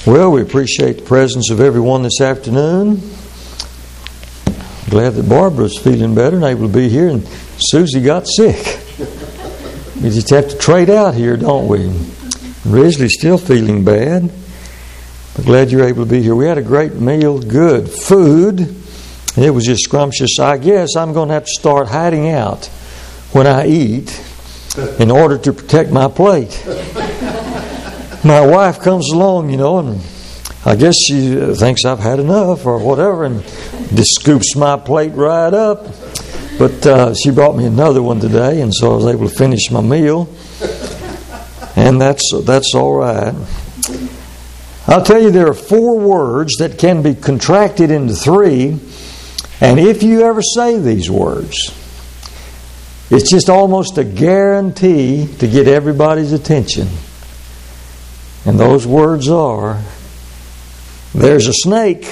Well, we appreciate the presence of everyone this afternoon. Glad that Barbara's feeling better and able to be here, and Susie got sick. We just have to trade out here, don't we? Risley's still feeling bad. But glad you're able to be here. We had a great meal, good food. It was just scrumptious. I guess I'm going to have to start hiding out when I eat in order to protect my plate. My wife comes along, and I guess she thinks I've had enough or whatever, and just scoops my plate right up. But she brought me another one today, and so I was able to finish my meal. And that's all right. I'll tell you, there are 4 words that can be contracted into 3, and if you ever say these words, it's just almost a guarantee to get everybody's attention. And those words are, there's a snake.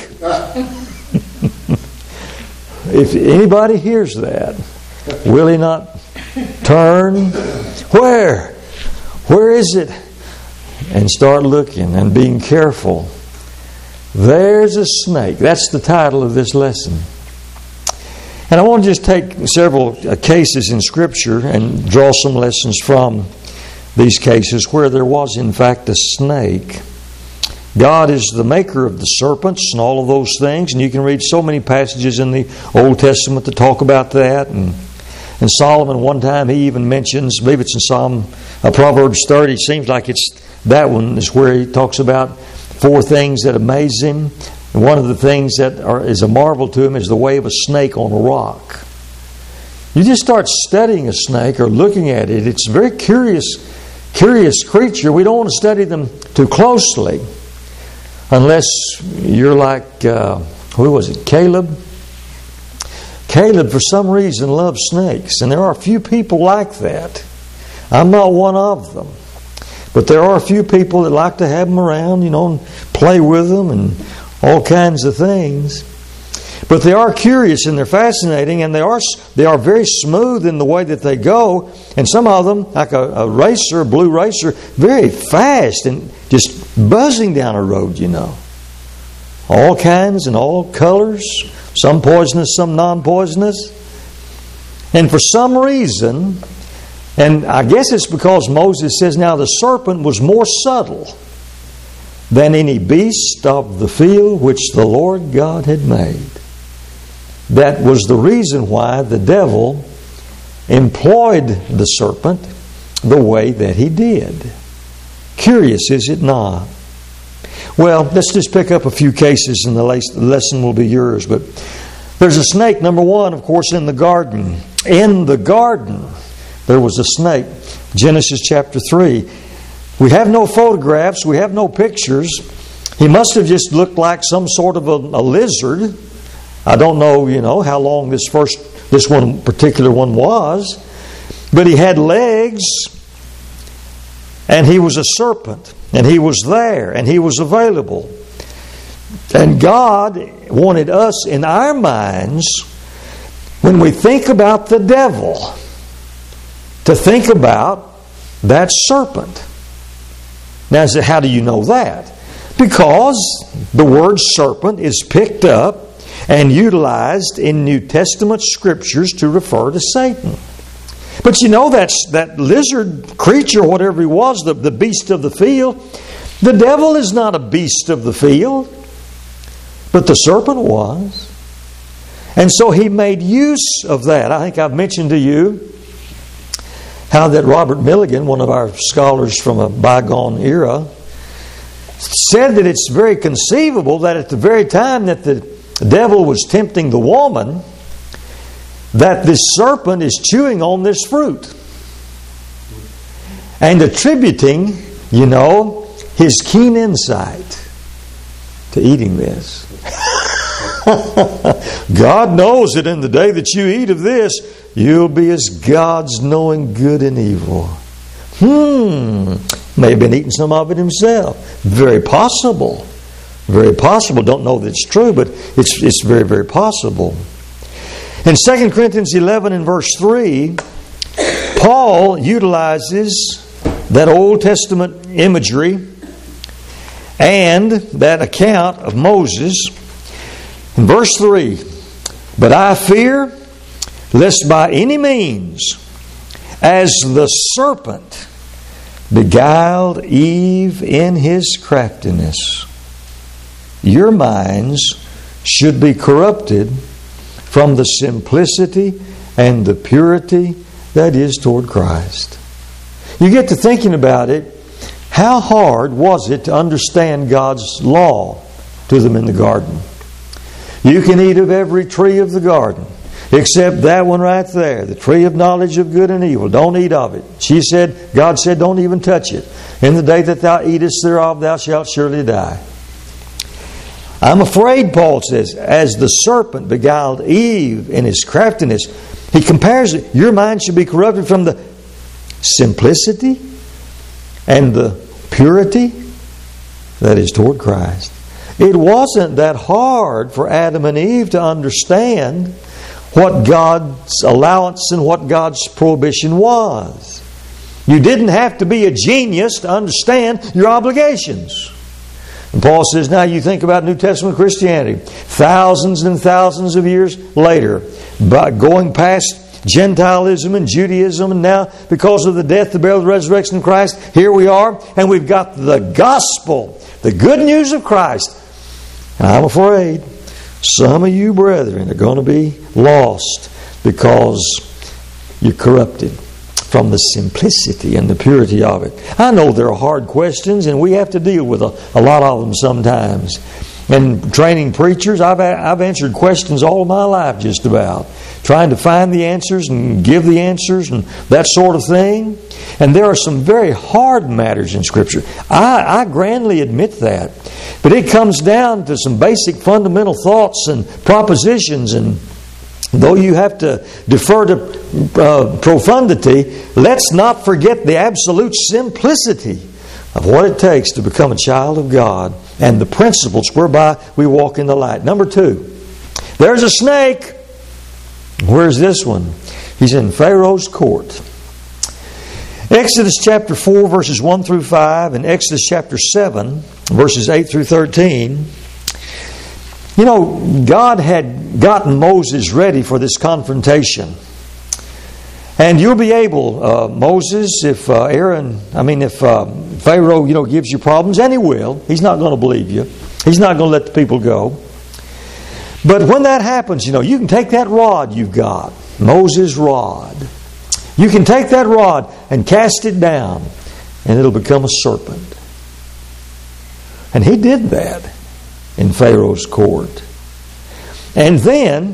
If anybody hears that, will he not turn? Where? Where is it? And start looking and being careful. There's a snake. That's the title of this lesson. And I want to just take several cases in Scripture and draw some lessons from these cases where there was in fact a snake. God is the maker of the serpents and all of those things, and you can read so many passages in the Old Testament that talk about that. And Solomon, one time, he even mentions, I believe it's in Proverbs 30, seems like it's that one is where he talks about 4 things that amaze him. And one of the things that is a marvel to him is the way of a snake on a rock. You just start studying a snake or looking at it, it's a very curious creature. We don't want to study them too closely unless you're like, who was it, Caleb? Caleb, for some reason, loves snakes. And there are a few people like that. I'm not one of them. But there are a few people that like to have them around, and play with them and all kinds of things. But they are curious and they're fascinating, and they are very smooth in the way that they go. And some of them, like a blue racer, very fast and just buzzing down a road, All kinds and all colors, some poisonous, some non-poisonous. And for some reason, and I guess it's because Moses says, now the serpent was more subtle than any beast of the field which the Lord God had made. That was the reason why the devil employed the serpent the way that he did. Curious, is it not? Well, let's just pick up a few cases and the lesson will be yours. But there's a snake, number 1, of course, in the garden. In the garden, there was a snake. Genesis chapter 3. We have no photographs. We have no pictures. He must have just looked like some sort of a lizard. I don't know, how long this one particular one was. But he had legs. And he was a serpent. And he was there. And he was available. And God wanted us in our minds, when we think about the devil, to think about that serpent. Now, how do you know that? Because the word serpent is picked up and utilized in New Testament scriptures to refer to Satan. But that lizard creature, whatever he was, the beast of the field, the devil is not a beast of the field, but the serpent was. And so he made use of that. I think I've mentioned to you how that Robert Milligan, one of our scholars from a bygone era, said that it's very conceivable that at the very time that the devil was tempting the woman, that this serpent is chewing on this fruit and attributing, his keen insight to eating this. God knows that in the day that you eat of this, you'll be as gods knowing good and evil. May have been eating some of it himself. Very possible. Very possible. Don't know that it's true, but it's very, very possible. In 2 Corinthians 11 and verse 3, Paul utilizes that Old Testament imagery And that account of Moses, in verse 3, but I fear lest by any means, as the serpent beguiled Eve in his craftiness, your minds should be corrupted from the simplicity and the purity that is toward Christ. You get to thinking about it. How hard was it to understand God's law to them in the garden? You can eat of every tree of the garden, except that one right there, the tree of knowledge of good and evil. Don't eat of it. God said, don't even touch it. In the day that thou eatest thereof, thou shalt surely die. I'm afraid, Paul says, as the serpent beguiled Eve in his craftiness, he compares it. Your mind should be corrupted from the simplicity and the purity that is toward Christ. It wasn't that hard for Adam and Eve to understand what God's allowance and what God's prohibition was. You didn't have to be a genius to understand your obligations. And Paul says, now you think about New Testament Christianity, thousands and thousands of years later, going past Gentilism and Judaism, and now because of the death, the burial, the resurrection of Christ, here we are, and we've got the gospel, the good news of Christ. And I'm afraid some of you brethren are going to be lost because you're corrupted from the simplicity and the purity of it. I know there are hard questions, and we have to deal with a lot of them sometimes. And training preachers, I've answered questions all of my life just about, trying to find the answers and give the answers and that sort of thing. And there are some very hard matters in Scripture. I grandly admit that. But it comes down to some basic fundamental thoughts and propositions, and though you have to defer to profundity, let's not forget the absolute simplicity of what it takes to become a child of God and the principles whereby we walk in the light. Number 2, there's a snake. Where's this one? He's in Pharaoh's court. Exodus chapter 4, verses 1 through 5, and Exodus chapter 7, verses 8 through 13. You know, God had gotten Moses ready for this confrontation. And you'll be able, Moses, if Pharaoh, gives you problems, and he will. He's not going to believe you. He's not going to let the people go. But when that happens, you can take that rod you've got, Moses' rod. You can take that rod and cast it down, and it'll become a serpent. And he did that in Pharaoh's court. And then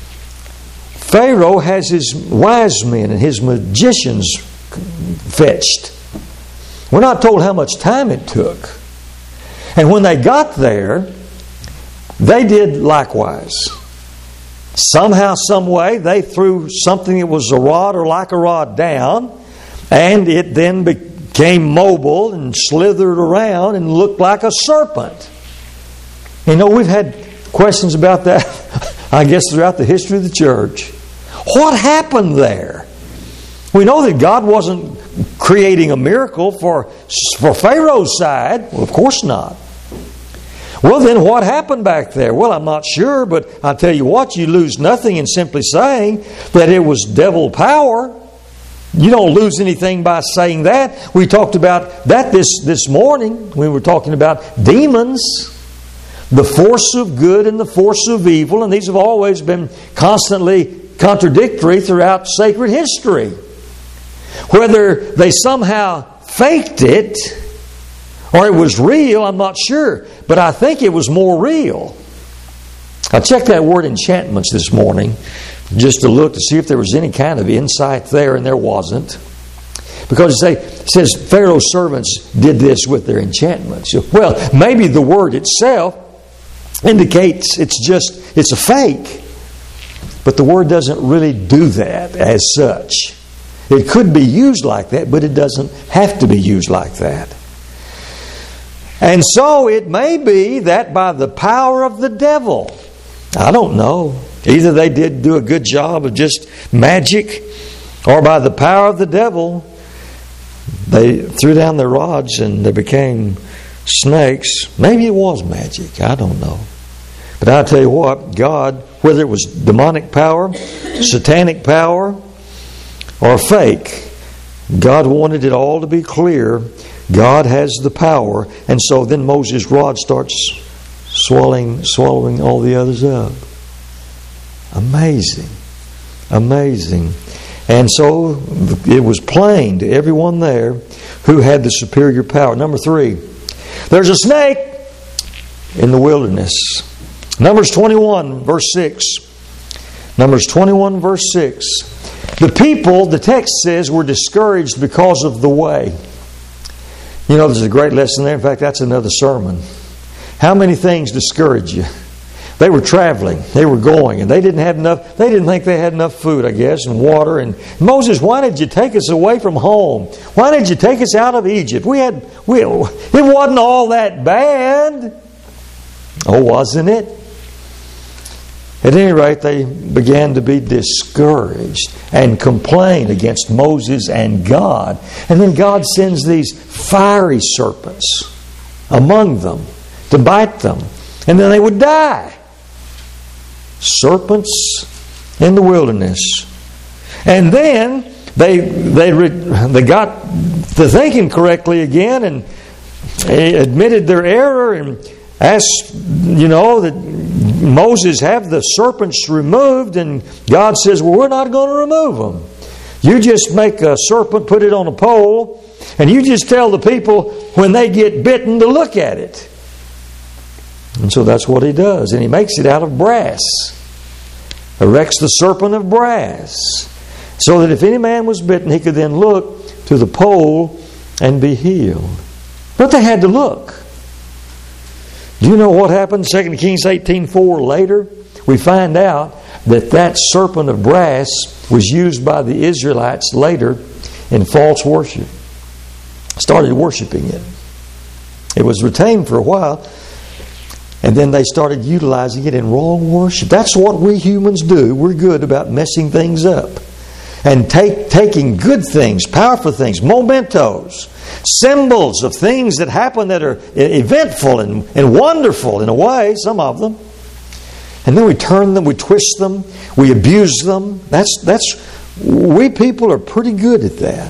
Pharaoh has his wise men and his magicians fetched. We're not told how much time it took. And when they got there, they did likewise. Somehow, some way, they threw something that was a rod or like a rod down, and it then became mobile and slithered around and looked like a serpent. We've had questions about that, I guess, throughout the history of the church. What happened there? We know that God wasn't creating a miracle for Pharaoh's side. Well, of course not. Well, then what happened back there? Well, I'm not sure, but I'll tell you what, you lose nothing in simply saying that it was devil power. You don't lose anything by saying that. We talked about that this morning. We were talking about demons, the force of good and the force of evil, and these have always been constantly contradictory throughout sacred history. Whether they somehow faked it or it was real, I'm not sure. But I think it was more real. I checked that word enchantments this morning just to look to see if there was any kind of insight there, and there wasn't. Because it says Pharaoh's servants did this with their enchantments. Well, maybe the word itself indicates it's a fake. But the word doesn't really do that as such. It could be used like that, but it doesn't have to be used like that. And so it may be that by the power of the devil, I don't know, either they did do a good job of just magic, or by the power of the devil, they threw down their rods and they became snakes. Maybe it was magic. I don't know. But I'll tell you what, God, whether it was demonic power, satanic power, or fake, God wanted it all to be clear. God has the power. And so then Moses' rod starts swallowing all the others up. Amazing. Amazing. And so it was plain to everyone there who had the superior power. Number 3, there's a snake in the wilderness. Numbers 21, verse 6. Numbers 21, verse 6. The people, the text says, were discouraged because of the way. You know, there's a great lesson there. In fact, that's another sermon. How many things discourage you? They were traveling. They were going. And they didn't have enough. They didn't think they had enough food, I guess, and water. And Moses, why did you take us away from home? Why did you take us out of Egypt? It wasn't all that bad. Oh, wasn't it? At any rate, they began to be discouraged and complain against Moses and God. And then God sends these fiery serpents among them to bite them. And then they would die. Serpents in the wilderness. And then they got to thinking correctly again and admitted their error and asked, that Moses have the serpents removed, and God says, well, we're not going to remove them. You just make a serpent, put it on a pole, and you just tell the people when they get bitten to look at it. And so that's what he does. And he makes it out of brass. Erects the serpent of brass. So that if any man was bitten, he could then look to the pole and be healed. But they had to look. Do you know what happened? 2 Kings 18:4 later, we find out that serpent of brass was used by the Israelites later in false worship. Started worshiping it. It was retained for a while, and then they started utilizing it in wrong worship. That's what we humans do. We're good about messing things up. And taking good things, powerful things, mementos, symbols of things that happen that are eventful and wonderful in a way, some of them. And then we turn them, we twist them, we abuse them. We people are pretty good at that.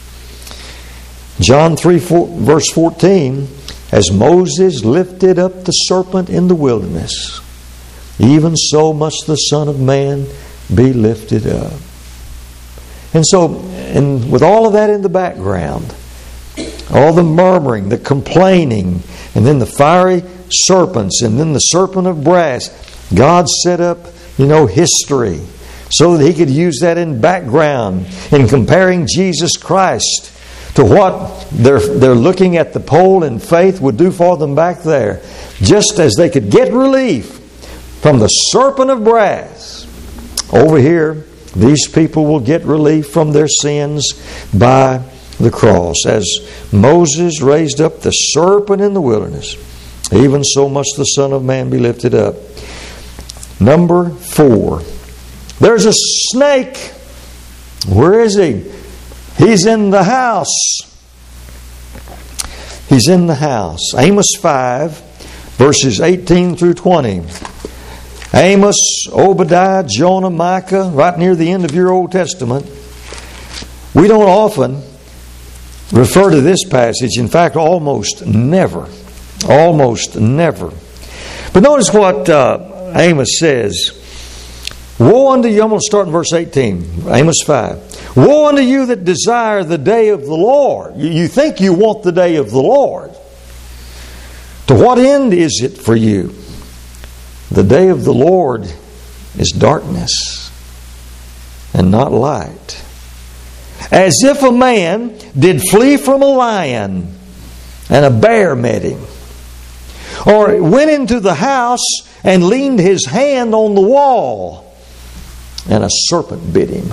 John 3, verse 14, as Moses lifted up the serpent in the wilderness, even so must the Son of Man be lifted up. And so, with all of that in the background, all the murmuring, the complaining, and then the fiery serpents, and then the serpent of brass, God set up, history so that He could use that in background in comparing Jesus Christ to what they're looking at the pole in faith would do for them back there. Just as they could get relief from the serpent of brass, over here, these people will get relief from their sins by the cross. As Moses raised up the serpent in the wilderness, even so must the Son of Man be lifted up. Number 4. There's a snake. Where is he? He's in the house. He's in the house. Amos 5, verses 18 through 20. Amos, Obadiah, Jonah, Micah, right near the end of your Old Testament. We don't often refer to this passage. In fact, almost never. Almost never. But notice what Amos says. Woe unto you, I'm going to start in verse 18, Amos 5. Woe unto you that desire the day of the Lord. You think you want the day of the Lord. To what end is it for you? The day of the Lord is darkness and not light. As if a man did flee from a lion and a bear met him. Or went into the house and leaned his hand on the wall and a serpent bit him.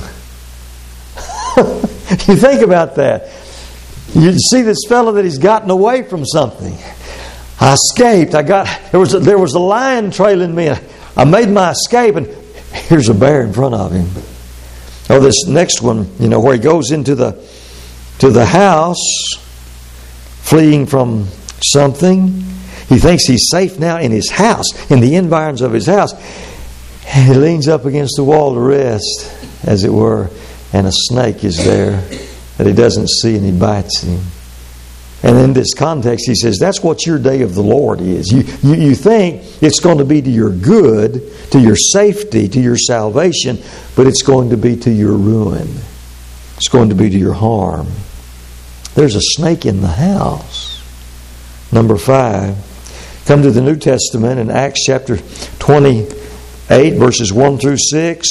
You think about that. You see this fellow that he's gotten away from something. I escaped. There was a lion trailing me. I made my escape, and here's a bear in front of him. Oh, this next one, where he goes into the house, fleeing from something. He thinks he's safe now in his house, in the environs of his house. And he leans up against the wall to rest, as it were, and a snake is there that he doesn't see, and he bites him. And in this context, he says, that's what your day of the Lord is. You think it's going to be to your good, to your safety, to your salvation, but it's going to be to your ruin. It's going to be to your harm. There's a snake in the house. Number 5. Come to the New Testament in Acts chapter 28, verses 1 through 6.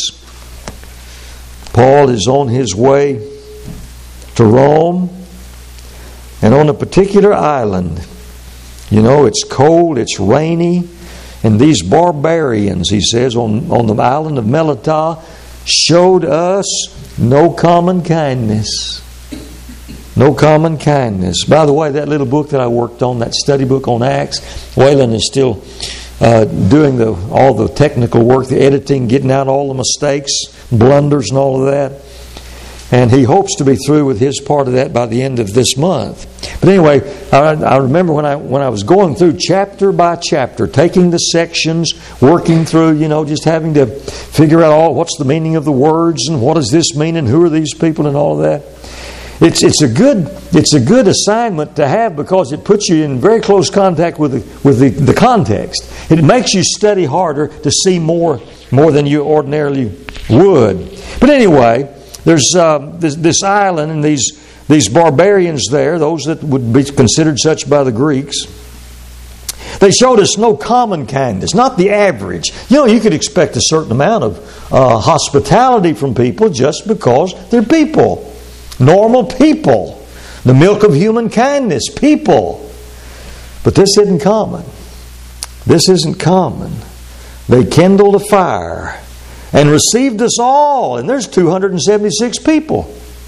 Paul is on his way to Rome. And on a particular island, it's cold, it's rainy, and these barbarians, he says, on the island of Melita, showed us no common kindness. No common kindness. By the way, that little book that I worked on, that study book on Acts, Waylon is still doing all the technical work, the editing, getting out all the mistakes, blunders and all of that. And he hopes to be through with his part of that by the end of this month. But anyway, I remember when I was going through chapter by chapter, taking the sections, working through, just having to figure out what's the meaning of the words and what does this mean and who are these people and all of that. It's a good assignment to have because it puts you in very close contact with the context. It makes you study harder to see more than you ordinarily would. But anyway, there's this island and these barbarians there, those that would be considered such by the Greeks. They showed us no common kindness, not the average. You could expect a certain amount of hospitality from people just because they're people. Normal people. The milk of human kindness, people. But this isn't common. This isn't common. They kindled a fire and received us all. And there's 276 people.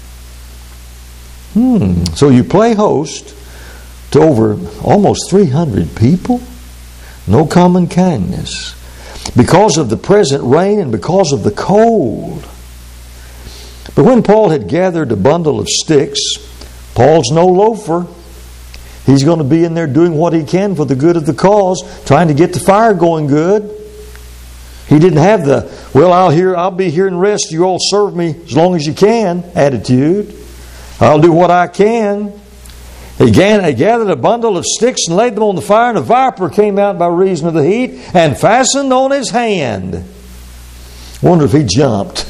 So you play host to over almost 300 people? No common kindness. Because of the present rain and because of the cold. But when Paul had gathered a bundle of sticks, Paul's no loafer. He's going to be in there doing what he can for the good of the cause, trying to get the fire going good. He didn't have the, I'll be here and rest. You all serve me as long as you can attitude. I'll do what I can. He gathered a bundle of sticks and laid them on the fire, and a viper came out by reason of the heat and fastened on his hand. Wonder if he jumped.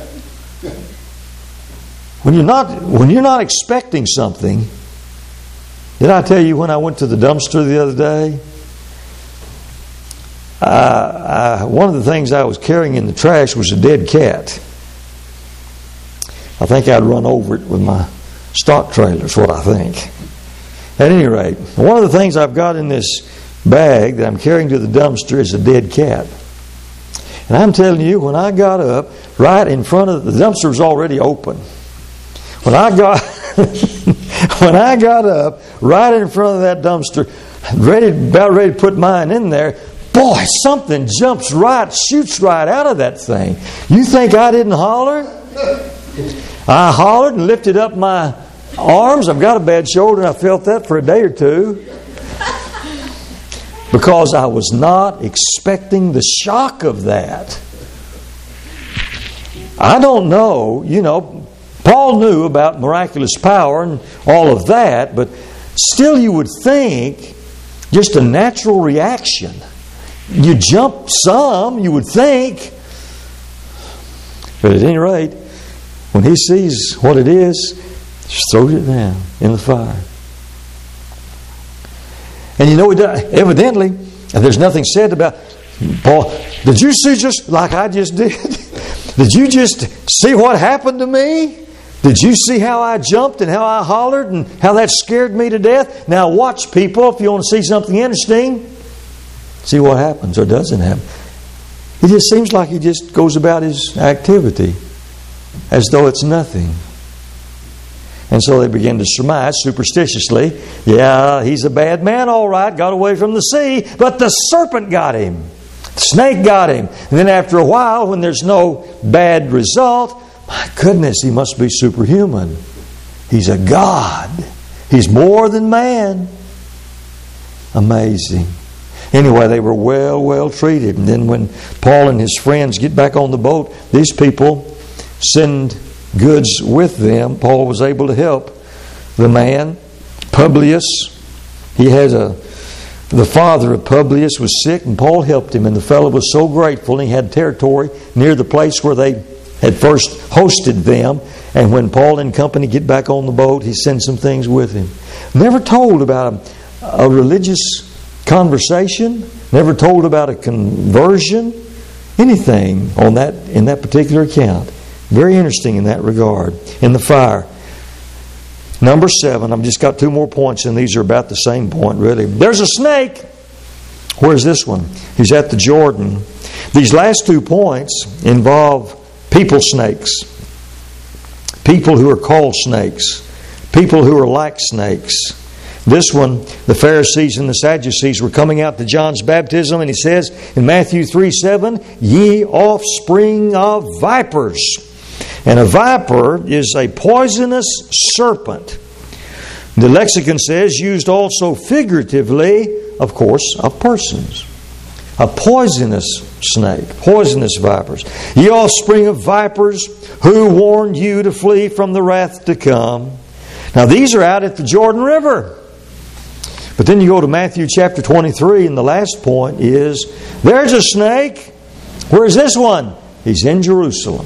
When you're not expecting something, did I tell you when I went to the dumpster the other day? One of the things I was carrying in the trash was a dead cat. I think I'd run over it with my stock trailer, is what I think. At any rate, one of the things I've got in this bag that I'm carrying to the dumpster is a dead cat. And I'm telling you, when I got up, right in front of the dumpster was already open. When I got up right in front of that dumpster, about ready to put mine in there, boy, something shoots right out of that thing. You think I didn't holler? I hollered and lifted up my arms. I've got a bad shoulder and I felt that for a day or two. Because I was not expecting the shock of that. I don't know, Paul knew about miraculous power and all of that, but still you would think just a natural reaction. You jump some, you would think. But at any rate, when he sees what it is, just throws it down in the fire. And evidently, there's nothing said about Paul. Did you see just like I just did? Did you just see what happened to me? Did you see how I jumped and how I hollered and how that scared me to death? Now watch, people, if you want to see something interesting. See what happens or doesn't happen. It just seems like he just goes about his activity as though it's nothing. And so they begin to surmise superstitiously, yeah, he's a bad man, all right, got away from the sea, but the serpent got him. The snake got him. And then after a while, when there's no bad result, my goodness, he must be superhuman. He's a God. He's more than man. Amazing. Anyway, they were well treated. And then when Paul and his friends get back on the boat, these people send goods with them. Paul was able to help the man, Publius. The father of Publius was sick, and Paul helped him. And the fellow was so grateful. And he had territory near the place where they had first hosted them. And when Paul and company get back on the boat, he sends some things with him. Never told about a religious conversation, never told about a conversion, anything on that in that particular account. Very interesting in that regard. In the fire. Number 7, I've just got 2 more points, and these are about the same point, really. There's a snake. Where's this one? He's at the Jordan. These last 2 points involve people snakes. People who are called snakes. People who are like snakes. This one, the Pharisees and the Sadducees were coming out to John's baptism, and he says in Matthew 3:7, "Ye offspring of vipers." And a viper is a poisonous serpent. The lexicon says, used also figuratively, of course, of persons. A poisonous snake, poisonous vipers. Ye offspring of vipers, who warned you to flee from the wrath to come. Now these are out at the Jordan River. But then you go to Matthew chapter 23, and the last point is, there's a snake. Where's this one? He's in Jerusalem.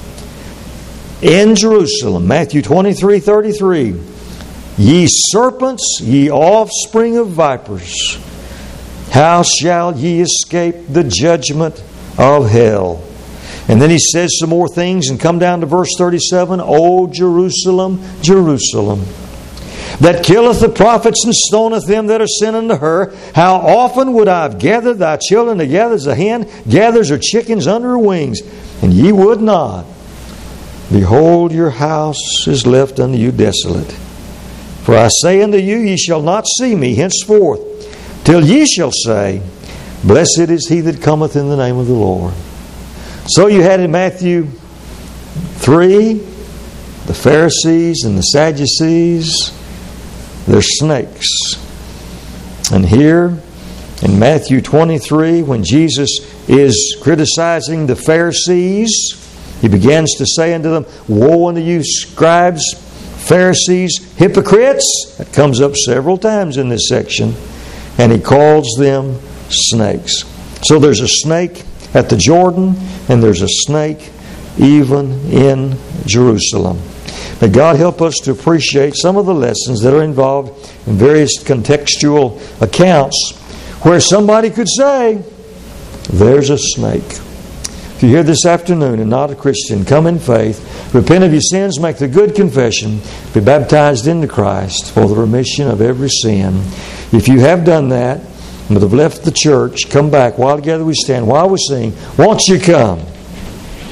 In Jerusalem. Matthew 23:33. Ye serpents, ye offspring of vipers, how shall ye escape the judgment of hell? And then he says some more things and come down to verse 37. O Jerusalem, Jerusalem, that killeth the prophets and stoneth them that are sent unto her, how often would I have gathered thy children together as a hen gathers her chickens under her wings, and ye would not. Behold, your house is left unto you desolate. For I say unto you, ye shall not see me henceforth, till ye shall say, Blessed is he that cometh in the name of the Lord. So you had in Matthew 3, the Pharisees and the Sadducees, they're snakes. And here in Matthew 23, when Jesus is criticizing the Pharisees, He begins to say unto them, Woe unto you, scribes, Pharisees, hypocrites. That comes up several times in this section. And He calls them snakes. So there's a snake at the Jordan, and there's a snake even in Jerusalem. May God help us to appreciate some of the lessons that are involved in various contextual accounts where somebody could say, there's a snake. If you're here this afternoon and not a Christian, come in faith, repent of your sins, make the good confession, be baptized into Christ for the remission of every sin. If you have done that, but have left the church, come back. While together we stand, while we sing, won't you come?